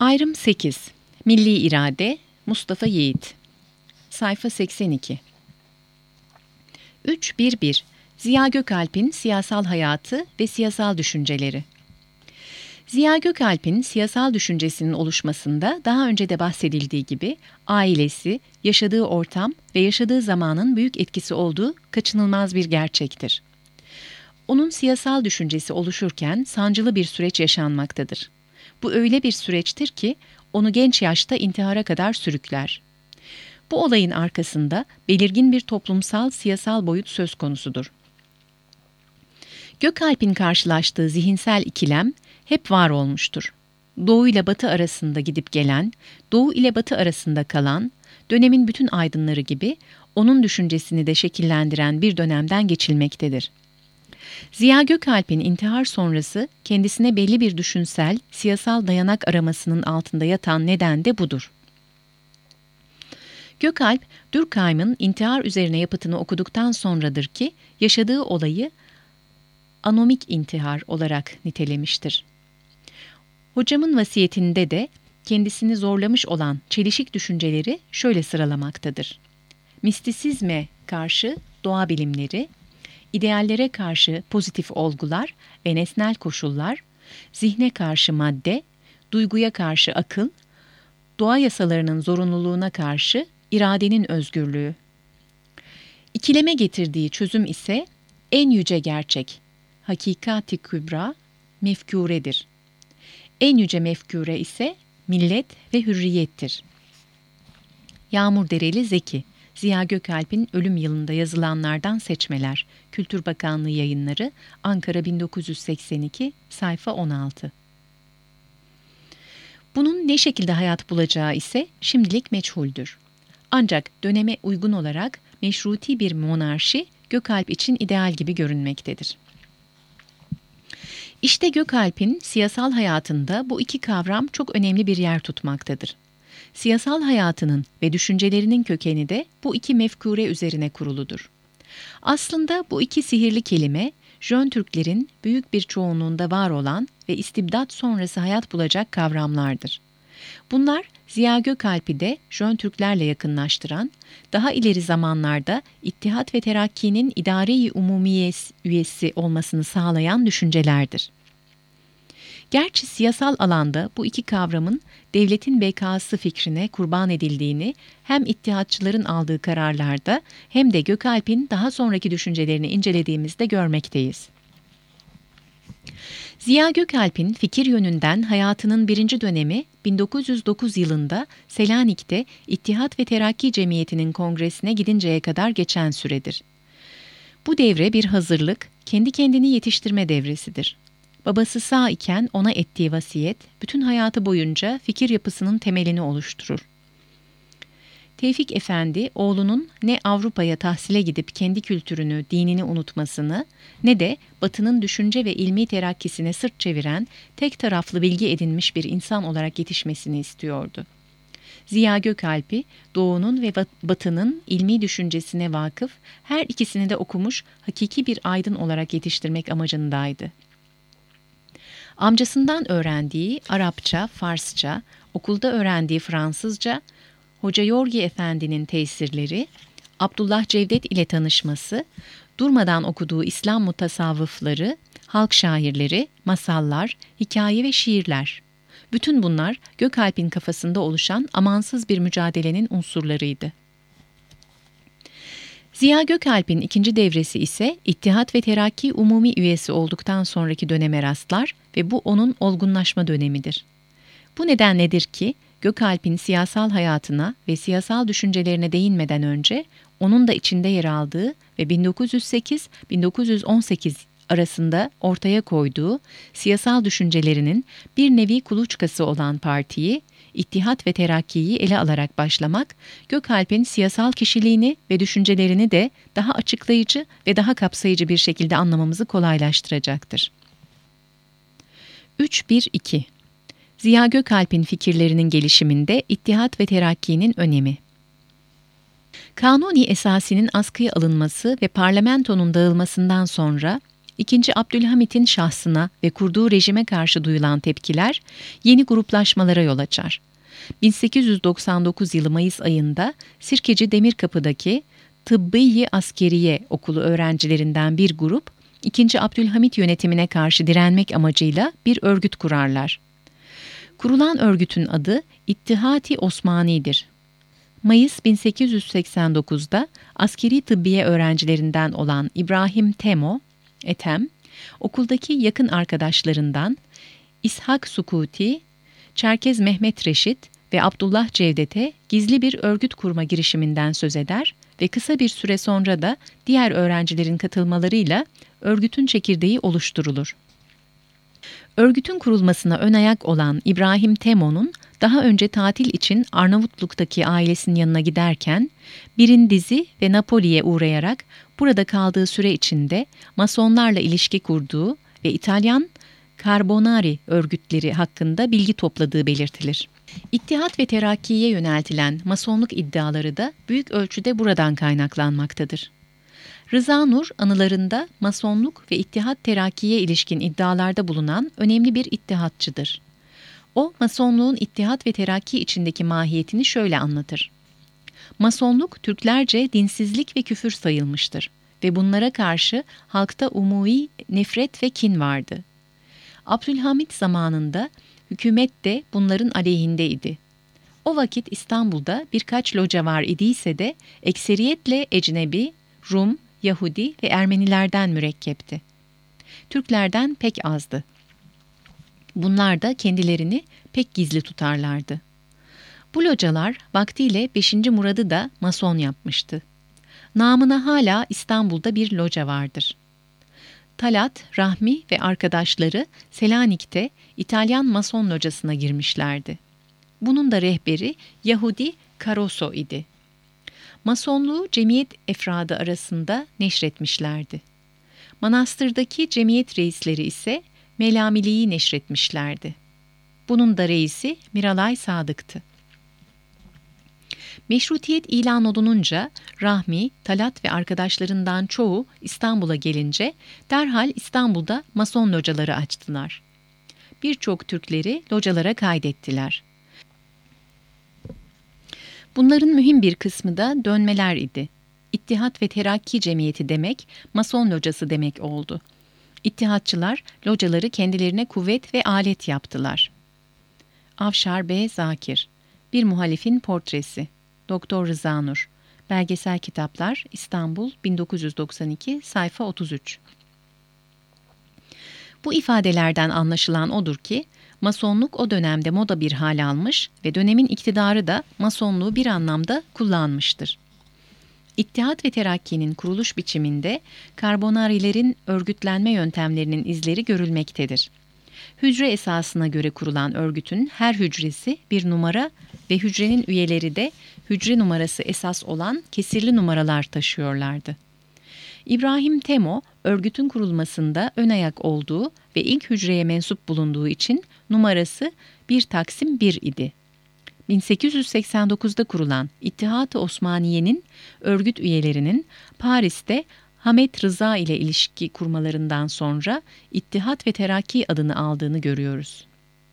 Ayrım 8. Milli İrade, Mustafa Yiğit. Sayfa 82. 3.1.1. Ziya Gökalp'in siyasal hayatı ve siyasal düşünceleri. Ziya Gökalp'in siyasal düşüncesinin oluşmasında daha önce de bahsedildiği gibi ailesi, yaşadığı ortam ve yaşadığı zamanın büyük etkisi olduğu kaçınılmaz bir gerçektir. Onun siyasal düşüncesi oluşurken sancılı bir süreç yaşanmaktadır. Bu öyle bir süreçtir ki onu genç yaşta intihara kadar sürükler. Bu olayın arkasında belirgin bir toplumsal siyasal boyut söz konusudur. Gökalp'in karşılaştığı zihinsel ikilem hep var olmuştur. Doğu ile Batı arasında gidip gelen, Doğu ile Batı arasında kalan, dönemin bütün aydınları gibi onun düşüncesini de şekillendiren bir dönemden geçilmektedir. Ziya Gökalp'in intihar sonrası kendisine belli bir düşünsel, siyasal dayanak aramasının altında yatan neden de budur. Gökalp, Durkheim'in intihar üzerine yapıtını okuduktan sonradır ki yaşadığı olayı anomik intihar olarak nitelemiştir. Hocamın vasiyetinde de kendisini zorlamış olan çelişik düşünceleri şöyle sıralamaktadır. Mistisizme karşı doğa bilimleri, ideallere karşı pozitif olgular ve nesnel koşullar, zihne karşı madde, duyguya karşı akıl, doğa yasalarının zorunluluğuna karşı iradenin özgürlüğü. İkileme getirdiği çözüm ise en yüce gerçek, hakikati kübra, mefkûredir. En yüce mefkûre ise millet ve hürriyettir. Yağmur Dereli Zeki, Ziya Gökalp'in ölüm yılında yazılanlardan seçmeler, Kültür Bakanlığı Yayınları, Ankara 1982, sayfa 16. Bunun ne şekilde hayat bulacağı ise şimdilik meçhuldür. Ancak döneme uygun olarak meşruti bir monarşi Gökalp için ideal gibi görünmektedir. İşte Gökalp'in siyasal hayatında bu iki kavram çok önemli bir yer tutmaktadır. Siyasal hayatının ve düşüncelerinin kökeni de bu iki mefkure üzerine kuruludur. Aslında bu iki sihirli kelime, Jön Türklerin büyük bir çoğunluğunda var olan ve istibdat sonrası hayat bulacak kavramlardır. Bunlar Ziya Gökalp'i de Jön Türklerle yakınlaştıran, daha ileri zamanlarda İttihat ve Terakki'nin idare-i umumiye üyesi olmasını sağlayan düşüncelerdir. Gerçi siyasal alanda bu iki kavramın devletin bekası fikrine kurban edildiğini hem ittihatçıların aldığı kararlarda hem de Gökalp'in daha sonraki düşüncelerini incelediğimizde görmekteyiz. Ziya Gökalp'in fikir yönünden hayatının birinci dönemi 1909 yılında Selanik'te İttihat ve Terakki Cemiyeti'nin kongresine gidinceye kadar geçen süredir. Bu devre bir hazırlık, kendi kendini yetiştirme devresidir. Babası sağ iken ona ettiği vasiyet, bütün hayatı boyunca fikir yapısının temelini oluşturur. Tevfik Efendi, oğlunun ne Avrupa'ya tahsile gidip kendi kültürünü, dinini unutmasını, ne de Batı'nın düşünce ve ilmi terakkisine sırt çeviren, tek taraflı bilgi edinmiş bir insan olarak yetişmesini istiyordu. Ziya Gökalp'i, Doğu'nun ve Batı'nın ilmi düşüncesine vakıf, her ikisini de okumuş, hakiki bir aydın olarak yetiştirmek amacındaydı. Amcasından öğrendiği Arapça, Farsça, okulda öğrendiği Fransızca, Hoca Yorgi Efendi'nin tesirleri, Abdullah Cevdet ile tanışması, durmadan okuduğu İslam mutasavvıfları, halk şairleri, masallar, hikaye ve şiirler. Bütün bunlar Gökalp'in kafasında oluşan amansız bir mücadelenin unsurlarıydı. Ziya Gökalp'in ikinci devresi ise İttihat ve Terakki Umumi üyesi olduktan sonraki döneme rastlar ve bu onun olgunlaşma dönemidir. Bu nedenledir ki Gökalp'in siyasal hayatına ve siyasal düşüncelerine değinmeden önce onun da içinde yer aldığı ve 1908-1918 arasında ortaya koyduğu siyasal düşüncelerinin bir nevi kuluçkası olan partiyi, İttihat ve Terakki'yi ele alarak başlamak, Gökalp'in siyasal kişiliğini ve düşüncelerini de daha açıklayıcı ve daha kapsayıcı bir şekilde anlamamızı kolaylaştıracaktır. 3.1.2 Ziya Gökalp'in fikirlerinin gelişiminde İttihat ve Terakki'nin önemi. Kanuni Esasi'nin askıya alınması ve parlamentonun dağılmasından sonra II. Abdülhamit'in şahsına ve kurduğu rejime karşı duyulan tepkiler yeni gruplaşmalara yol açar. 1899 yılı Mayıs ayında Sirkeci Demirkapı'daki Tıbbiye Askeriye Okulu öğrencilerinden bir grup, II. Abdülhamit yönetimine karşı direnmek amacıyla bir örgüt kurarlar. Kurulan örgütün adı İttihati Osmani'dir. Mayıs 1889'da askeri tıbbiye öğrencilerinden olan İbrahim Ethem, okuldaki yakın arkadaşlarından İshak Sukuti, Çerkez Mehmet Reşit ve Abdullah Cevdet'e gizli bir örgüt kurma girişiminden söz eder ve kısa bir süre sonra da diğer öğrencilerin katılmalarıyla örgütün çekirdeği oluşturulur. Örgütün kurulmasına ön ayak olan İbrahim Temo'nun daha önce tatil için Arnavutluk'taki ailesinin yanına giderken Brindisi ve Napoli'ye uğrayarak burada kaldığı süre içinde Masonlarla ilişki kurduğu ve İtalyan Carbonari örgütleri hakkında bilgi topladığı belirtilir. İttihat ve Terakki'ye yöneltilen Masonluk iddiaları da büyük ölçüde buradan kaynaklanmaktadır. Rıza Nur anılarında Masonluk ve İttihat Terakki'ye ilişkin iddialarda bulunan önemli bir ittihatçıdır. O, Masonluğun İttihat ve Terakki içindeki mahiyetini şöyle anlatır. Masonluk, Türklerce dinsizlik ve küfür sayılmıştır ve bunlara karşı halkta umumi nefret ve kin vardı. Abdülhamit zamanında hükümet de bunların aleyhindeydi. O vakit İstanbul'da birkaç loca var idiyse de ekseriyetle ecnebi, Rum, Yahudi ve Ermenilerden mürekkepti. Türklerden pek azdı. Bunlar da kendilerini pek gizli tutarlardı. Bu localar vaktiyle 5. Murad'ı da Mason yapmıştı. Namına hala İstanbul'da bir loca vardır. Talat, Rahmi ve arkadaşları Selanik'te İtalyan Mason locasına girmişlerdi. Bunun da rehberi Yahudi Caroso idi. Masonluğu cemiyet efradı arasında neşretmişlerdi. Manastırdaki cemiyet reisleri ise Melamiliği neşretmişlerdi. Bunun da reisi Miralay Sadık'tı. Meşrutiyet ilan olununca Rahmi, Talat ve arkadaşlarından çoğu İstanbul'a gelince derhal İstanbul'da Mason locaları açtılar. Birçok Türkleri localara kaydettiler. Bunların mühim bir kısmı da dönmeler idi. İttihat ve Terakki Cemiyeti demek, Mason locası demek oldu. İttihatçılar locaları kendilerine kuvvet ve alet yaptılar. Avşar B. Zakir, Bir Muhalifin Portresi, Doktor Rıza Nur, Belgesel Kitaplar, İstanbul, 1992, sayfa 33. Bu ifadelerden anlaşılan odur ki, Masonluk o dönemde moda bir hal almış ve dönemin iktidarı da Masonluğu bir anlamda kullanmıştır. İttihat ve Terakki'nin kuruluş biçiminde Karbonarilerin örgütlenme yöntemlerinin izleri görülmektedir. Hücre esasına göre kurulan örgütün her hücresi bir numara ve hücrenin üyeleri de hücre numarası esas olan kesirli numaralar taşıyorlardı. İbrahim Temo, örgütün kurulmasında ön ayak olduğu ve ilk hücreye mensup bulunduğu için numarası 1/1 idi. 1889'da kurulan İttihat-ı Osmaniye'nin örgüt üyelerinin Paris'te Hamet Rıza ile ilişki kurmalarından sonra İttihat ve Terakki adını aldığını görüyoruz.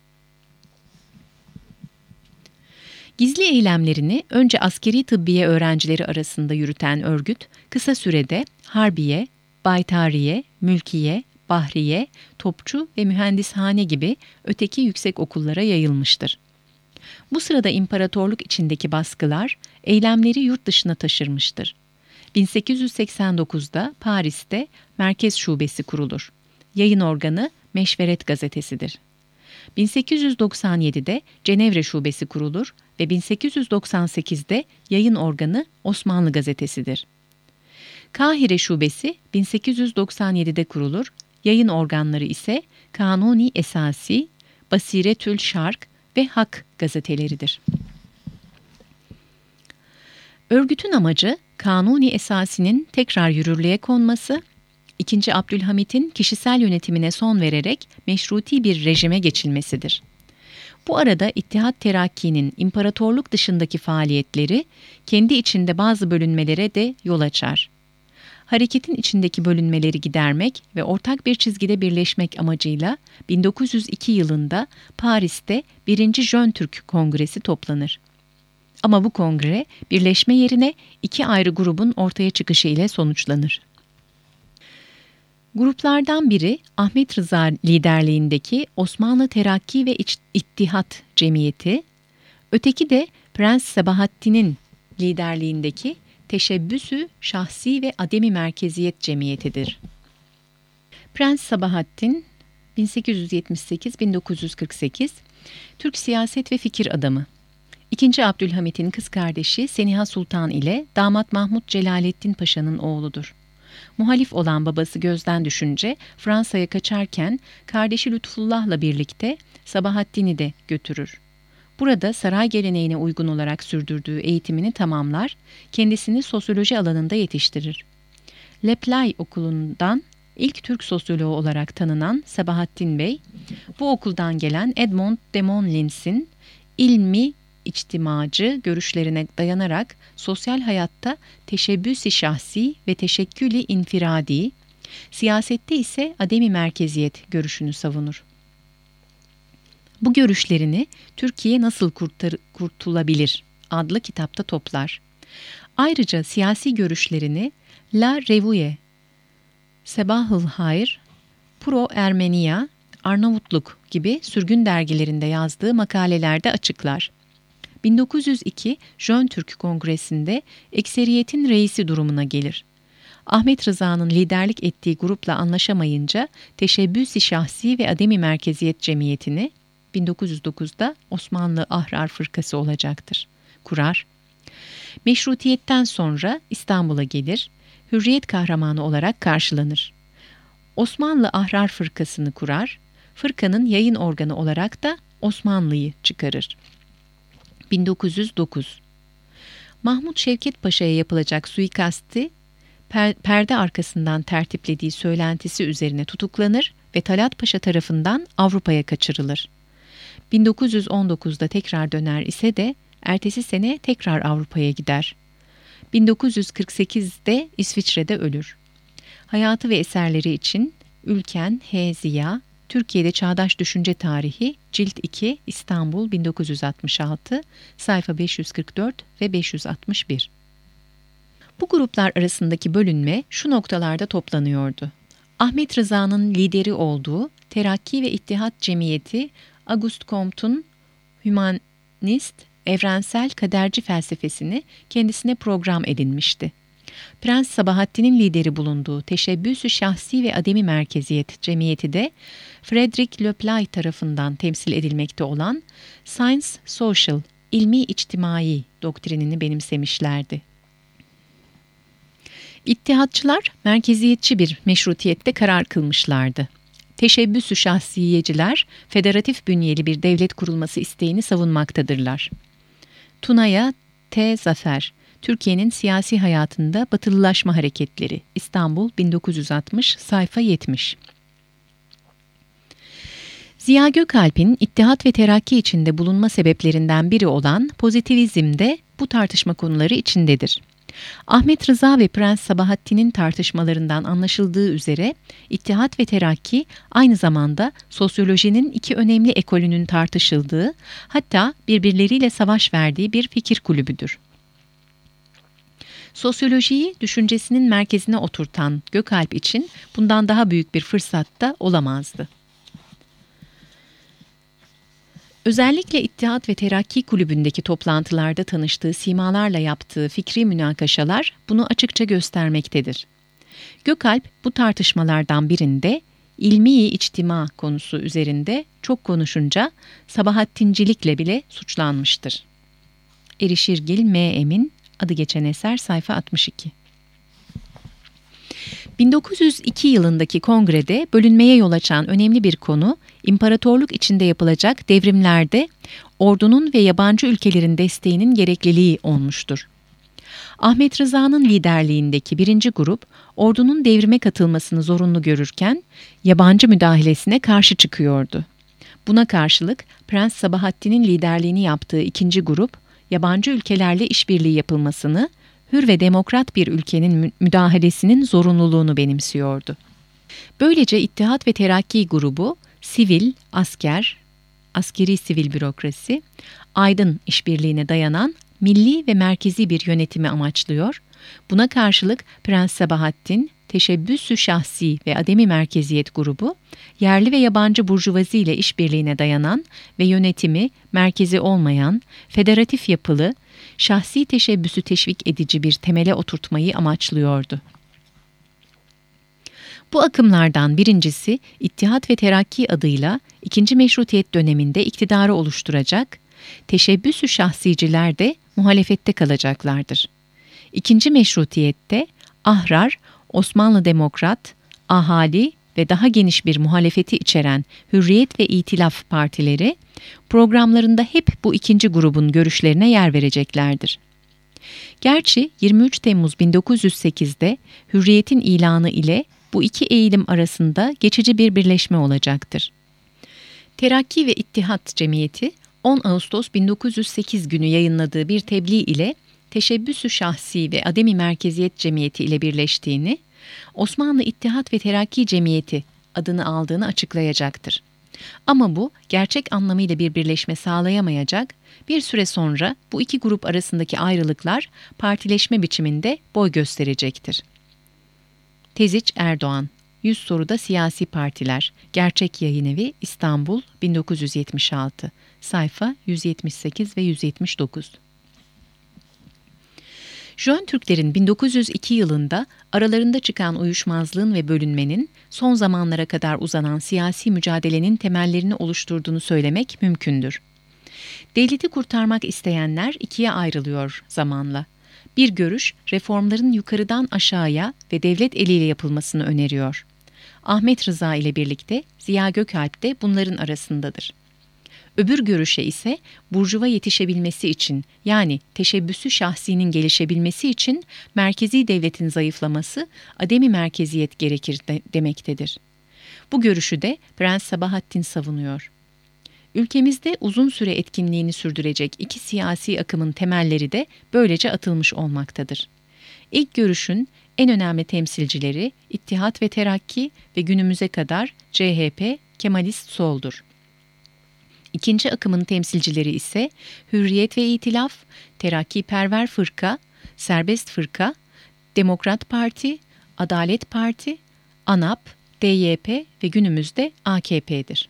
Gizli eylemlerini önce askeri tıbbiye öğrencileri arasında yürüten örgüt, kısa sürede Harbiye, Baytariye, Mülkiye, Bahriye, Topçu ve Mühendishane gibi öteki yüksek okullara yayılmıştır. Bu sırada imparatorluk içindeki baskılar eylemleri yurt dışına taşırmıştır. 1889'da Paris'te Merkez Şubesi kurulur. Yayın organı Meşveret Gazetesi'dir. 1897'de Cenevre Şubesi kurulur ve 1898'de yayın organı Osmanlı Gazetesi'dir. Kahire Şubesi 1897'de kurulur, yayın organları ise Kanuni Esasi, Basiretül Şark ve Hak gazeteleridir. Örgütün amacı Kanuni Esasi'nin tekrar yürürlüğe konması, II. Abdülhamit'in kişisel yönetimine son vererek meşruti bir rejime geçilmesidir. Bu arada İttihat Terakki'nin imparatorluk dışındaki faaliyetleri kendi içinde bazı bölünmelere de yol açar. Hareketin içindeki bölünmeleri gidermek ve ortak bir çizgide birleşmek amacıyla 1902 yılında Paris'te 1. Jön Türk Kongresi toplanır. Ama bu kongre birleşme yerine iki ayrı grubun ortaya çıkışı ile sonuçlanır. Gruplardan biri Ahmet Rıza liderliğindeki Osmanlı Terakki ve İttihat Cemiyeti, öteki de Prens Sabahattin'in liderliğindeki Teşebbüs-ü Şahsi ve Ademi Merkeziyet Cemiyetidir. Prens Sabahattin 1878-1948 Türk siyaset ve fikir adamı. II. Abdülhamit'in kız kardeşi Seniha Sultan ile damat Mahmud Celaleddin Paşa'nın oğludur. Muhalif olan babası gözden düşünce Fransa'ya kaçarken kardeşi Lütfullah'la birlikte Sabahattin'i de götürür. Burada saray geleneğine uygun olarak sürdürdüğü eğitimini tamamlar, kendisini sosyoloji alanında yetiştirir. Le Play Okulu'ndan ilk Türk sosyoloğu olarak tanınan Sabahattin Bey, bu okuldan gelen Edmond de Monlins'in ilmi içtimacı görüşlerine dayanarak sosyal hayatta teşebbüs-i şahsi ve teşekkül-i infiradi, siyasette ise ademi merkeziyet görüşünü savunur. Bu görüşlerini Türkiye Nasıl Kurtulabilir adlı kitapta toplar. Ayrıca siyasi görüşlerini La Revue, Sabahül Hayr, Pro Ermenia, Arnavutluk gibi sürgün dergilerinde yazdığı makalelerde açıklar. 1902 Jön Türk Kongresi'nde ekseriyetin reisi durumuna gelir. Ahmet Rıza'nın liderlik ettiği grupla anlaşamayınca Teşebbüs-i Şahsi ve Ademi Merkeziyet Cemiyeti'ni 1909'da Osmanlı Ahrar Fırkası olacaktır, kurar. Meşrutiyetten sonra İstanbul'a gelir, hürriyet kahramanı olarak karşılanır. Osmanlı Ahrar Fırkası'nı kurar, fırkanın yayın organı olarak da Osmanlı'yı çıkarır. 1909 Mahmut Şevket Paşa'ya yapılacak suikasti perde arkasından tertiplediği söylentisi üzerine tutuklanır ve Talat Paşa tarafından Avrupa'ya kaçırılır. 1919'da tekrar döner ise de ertesi sene tekrar Avrupa'ya gider. 1948'de İsviçre'de ölür. Hayatı ve eserleri için Ülken H. Ziya, Türkiye'de Çağdaş Düşünce Tarihi, Cilt 2, İstanbul 1966, sayfa 544 ve 561. Bu gruplar arasındaki bölünme şu noktalarda toplanıyordu. Ahmet Rıza'nın lideri olduğu Terakki ve İttihat Cemiyeti, Auguste Comte'un hümanist, evrensel kaderci felsefesini kendisine program edinmişti. Prens Sabahattin'in lideri bulunduğu Teşebbüs-ü Şahsi ve Ademi Merkeziyet Cemiyeti de Frederick Le Play tarafından temsil edilmekte olan Science Social, ilmi içtimai doktrinini benimsemişlerdi. İttihatçılar merkeziyetçi bir meşrutiyette karar kılmışlardı. Teşebbüs-ü şahsiyeciler federatif bünyeli bir devlet kurulması isteğini savunmaktadırlar. Tuna'ya T. Zafer, Türkiye'nin siyasi hayatında batılılaşma hareketleri, İstanbul 1960, sayfa 70. Ziya Gökalp'in İttihat ve Terakki içinde bulunma sebeplerinden biri olan pozitivizm de bu tartışma konuları içindedir. Ahmet Rıza ve Prens Sabahattin'in tartışmalarından anlaşıldığı üzere İttihat ve Terakki aynı zamanda sosyolojinin iki önemli ekolünün tartışıldığı, hatta birbirleriyle savaş verdiği bir fikir kulübüdür. Sosyolojiyi düşüncesinin merkezine oturtan Gökalp için bundan daha büyük bir fırsat da olamazdı. Özellikle İttihat ve Terakki Kulübü'ndeki toplantılarda tanıştığı simalarla yaptığı fikri münakaşalar bunu açıkça göstermektedir. Gökalp bu tartışmalardan birinde ilmi içtima konusu üzerinde çok konuşunca Sabahattincilikle bile suçlanmıştır. Erişirgil M. Emin, adı geçen eser, sayfa 62. 1902 yılındaki kongrede bölünmeye yol açan önemli bir konu, imparatorluk içinde yapılacak devrimlerde ordunun ve yabancı ülkelerin desteğinin gerekliliği olmuştur. Ahmet Rıza'nın liderliğindeki birinci grup, ordunun devrime katılmasını zorunlu görürken, yabancı müdahalesine karşı çıkıyordu. Buna karşılık Prens Sabahattin'in liderliğini yaptığı ikinci grup, yabancı ülkelerle işbirliği yapılmasını, hür ve demokrat bir ülkenin müdahalesinin zorunluluğunu benimsiyordu. Böylece İttihat ve Terakki grubu, sivil, askeri sivil bürokrasi, aydın işbirliğine dayanan milli ve merkezi bir yönetimi amaçlıyor. Buna karşılık Prens Sabahattin, teşebbüs-ü şahsi ve ademi merkeziyet grubu, yerli ve yabancı burjuvazi ile işbirliğine dayanan ve yönetimi merkezi olmayan, federatif yapılı, şahsi teşebbüsü teşvik edici bir temele oturtmayı amaçlıyordu. Bu akımlardan birincisi İttihat ve Terakki adıyla ikinci Meşrutiyet döneminde iktidarı oluşturacak, teşebbüs-ü şahsiciler de muhalefette kalacaklardır. İkinci Meşrutiyet'te ahrar, Osmanlı Demokrat, ahali ve daha geniş bir muhalefeti içeren Hürriyet ve İtilaf partileri programlarında hep bu ikinci grubun görüşlerine yer vereceklerdir. Gerçi 23 Temmuz 1908'de Hürriyet'in ilanı ile bu iki eğilim arasında geçici bir birleşme olacaktır. Terakki ve İttihat Cemiyeti 10 Ağustos 1908 günü yayınladığı bir tebliğ ile Teşebbüs-ü Şahsi ve Ademi Merkeziyet Cemiyeti ile birleştiğini, Osmanlı İttihat ve Terakki Cemiyeti adını aldığını açıklayacaktır. Ama bu gerçek anlamıyla bir birleşme sağlayamayacak, bir süre sonra bu iki grup arasındaki ayrılıklar partileşme biçiminde boy gösterecektir. Teziç Erdoğan, 100 soruda siyasi partiler, Gerçek Yayınevi, İstanbul, 1976, sayfa 178 ve 179. Jön Türklerin 1902 yılında aralarında çıkan uyuşmazlığın ve bölünmenin son zamanlara kadar uzanan siyasi mücadelenin temellerini oluşturduğunu söylemek mümkündür. Devleti kurtarmak isteyenler ikiye ayrılıyor zamanla. Bir görüş, reformların yukarıdan aşağıya ve devlet eliyle yapılmasını öneriyor. Ahmet Rıza ile birlikte Ziya Gökalp de bunların arasındadır. Öbür görüşe ise burjuva yetişebilmesi için, yani teşebbüsü şahsinin gelişebilmesi için merkezi devletin zayıflaması, ademi merkeziyet gerekir demektedir. Bu görüşü de Prens Sabahattin savunuyor. Ülkemizde uzun süre etkinliğini sürdürecek iki siyasi akımın temelleri de böylece atılmış olmaktadır. İlk görüşün en önemli temsilcileri İttihat ve Terakki ve günümüze kadar CHP, Kemalist soldur. İkinci akımın temsilcileri ise Hürriyet ve İtilaf, Terakkiperver Fırka, Serbest Fırka, Demokrat Parti, Adalet Parti, ANAP, DYP ve günümüzde AKP'dir.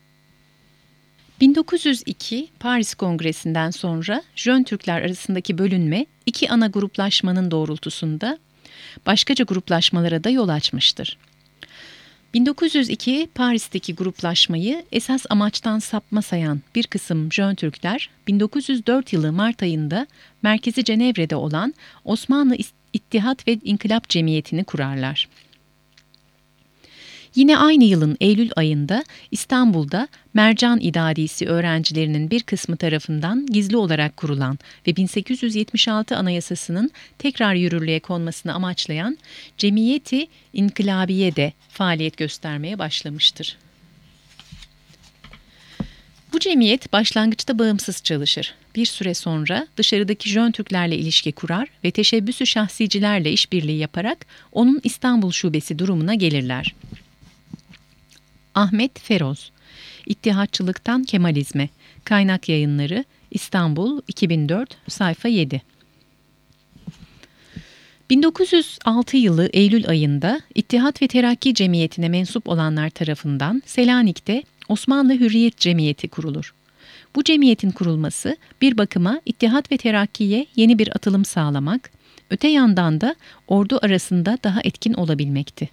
1902 Paris Kongresi'nden sonra Jön Türkler arasındaki bölünme iki ana gruplaşmanın doğrultusunda başkaca gruplaşmalara da yol açmıştır. 1902 Paris'teki gruplaşmayı esas amaçtan sapma sayan bir kısım Jön Türkler 1904 yılı Mart ayında merkezi Cenevre'de olan Osmanlı İttihat ve İnkılap Cemiyeti'ni kurarlar. Yine aynı yılın Eylül ayında İstanbul'da Mercan İdarisi öğrencilerinin bir kısmı tarafından gizli olarak kurulan ve 1876 Anayasası'nın tekrar yürürlüğe konmasını amaçlayan Cemiyeti İnkılabiye de faaliyet göstermeye başlamıştır. Bu cemiyet başlangıçta bağımsız çalışır. Bir süre sonra dışarıdaki Jön Türklerle ilişki kurar ve teşebbüsü şahsicilerle işbirliği yaparak onun İstanbul şubesi durumuna gelirler. Ahmet Feroz, İttihatçılıktan Kemalizme, Kaynak Yayınları, İstanbul, 2004, sayfa 7. 1906 yılı Eylül ayında İttihat ve Terakki Cemiyeti'ne mensup olanlar tarafından Selanik'te Osmanlı Hürriyet Cemiyeti kurulur. Bu cemiyetin kurulması bir bakıma İttihat ve Terakki'ye yeni bir atılım sağlamak, öte yandan da ordu arasında daha etkin olabilmekti.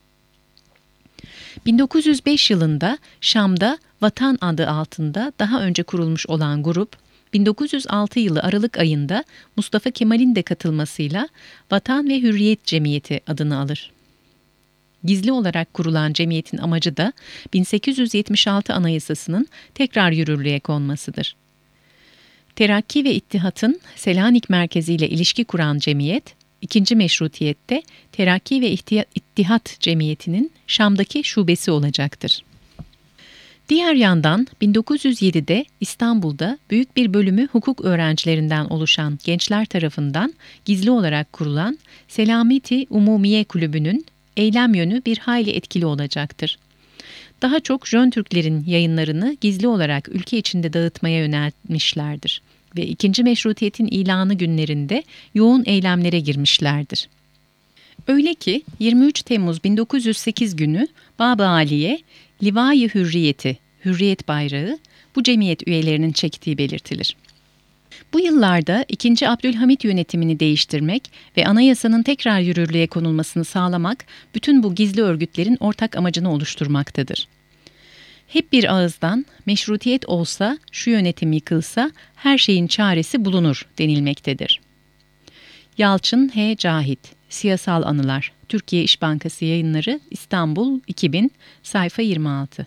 1905 yılında Şam'da Vatan adı altında daha önce kurulmuş olan grup, 1906 yılı Aralık ayında Mustafa Kemal'in de katılmasıyla Vatan ve Hürriyet Cemiyeti adını alır. Gizli olarak kurulan cemiyetin amacı da 1876 Anayasası'nın tekrar yürürlüğe konmasıdır. Terakki ve İttihat'ın Selanik merkeziyle ilişki kuran cemiyet, İkinci Meşrutiyet'te Terakki ve İttihat Cemiyeti'nin Şam'daki şubesi olacaktır. Diğer yandan 1907'de İstanbul'da büyük bir bölümü hukuk öğrencilerinden oluşan gençler tarafından gizli olarak kurulan Selameti Umumiye Kulübü'nün eylem yönü bir hayli etkili olacaktır. Daha çok Jön Türklerin yayınlarını gizli olarak ülke içinde dağıtmaya yönelmişlerdir ve ikinci meşrutiyetin ilanı günlerinde yoğun eylemlere girmişlerdir. Öyle ki 23 Temmuz 1908 günü Bab-ı Aliye, Liva-i Hürriyeti, Hürriyet Bayrağı bu cemiyet üyelerinin çektiği belirtilir. Bu yıllarda 2. Abdülhamit yönetimini değiştirmek ve anayasanın tekrar yürürlüğe konulmasını sağlamak bütün bu gizli örgütlerin ortak amacını oluşturmaktadır. Hep bir ağızdan meşrutiyet olsa, şu yönetim yıkılsa her şeyin çaresi bulunur denilmektedir. Yalçın H. Cahit, Siyasal Anılar, Türkiye İş Bankası Yayınları, İstanbul 2000, sayfa 26.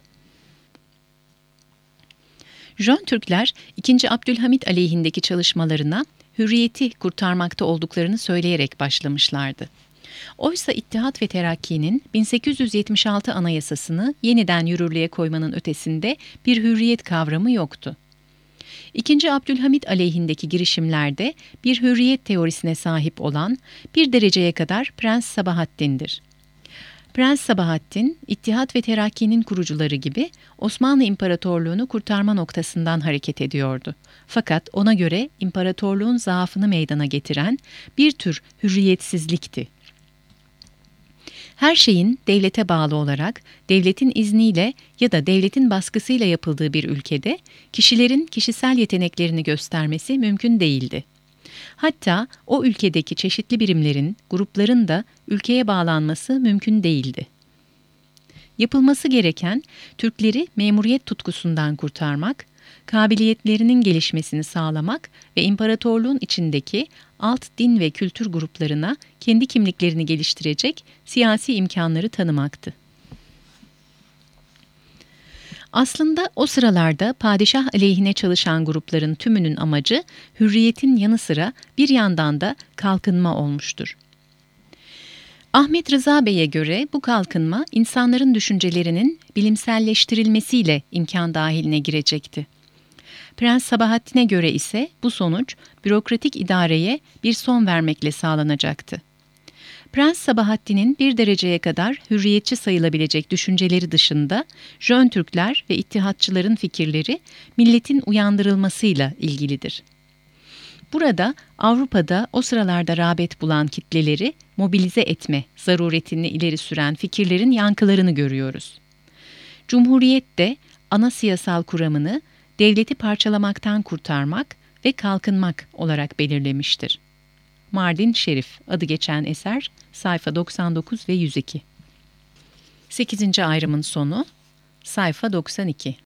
Jön Türkler, 2. Abdülhamit aleyhindeki çalışmalarına hürriyeti kurtarmakta olduklarını söyleyerek başlamışlardı. Oysa İttihat ve Terakki'nin 1876 Anayasasını yeniden yürürlüğe koymanın ötesinde bir hürriyet kavramı yoktu. 2. Abdülhamit aleyhindeki girişimlerde bir hürriyet teorisine sahip olan bir dereceye kadar Prens Sabahattin'dir. Prens Sabahattin, İttihat ve Terakki'nin kurucuları gibi Osmanlı İmparatorluğunu kurtarma noktasından hareket ediyordu. Fakat ona göre imparatorluğun zaafını meydana getiren bir tür hürriyetsizlikti. Her şeyin devlete bağlı olarak, devletin izniyle ya da devletin baskısıyla yapıldığı bir ülkede kişilerin kişisel yeteneklerini göstermesi mümkün değildi. Hatta o ülkedeki çeşitli birimlerin, grupların da ülkeye bağlanması mümkün değildi. Yapılması gereken Türkleri memuriyet tutkusundan kurtarmak, kabiliyetlerinin gelişmesini sağlamak ve imparatorluğun içindeki alt din ve kültür gruplarına kendi kimliklerini geliştirecek siyasi imkanları tanımaktı. Aslında o sıralarda padişah aleyhine çalışan grupların tümünün amacı hürriyetin yanı sıra bir yandan da kalkınma olmuştur. Ahmet Rıza Bey'e göre bu kalkınma insanların düşüncelerinin bilimselleştirilmesiyle imkan dahiline girecekti. Prens Sabahattin'e göre ise bu sonuç bürokratik idareye bir son vermekle sağlanacaktı. Prens Sabahattin'in bir dereceye kadar hürriyetçi sayılabilecek düşünceleri dışında Jön Türkler ve ittihatçıların fikirleri milletin uyandırılmasıyla ilgilidir. Burada Avrupa'da o sıralarda rağbet bulan kitleleri mobilize etme zaruretini ileri süren fikirlerin yankılarını görüyoruz. Cumhuriyet de ana siyasal kuramını devleti parçalamaktan kurtarmak ve kalkınmak olarak belirlemiştir. Mardin Şerif adı geçen eser sayfa 99 ve 102. 8. ayrımın sonu sayfa 92.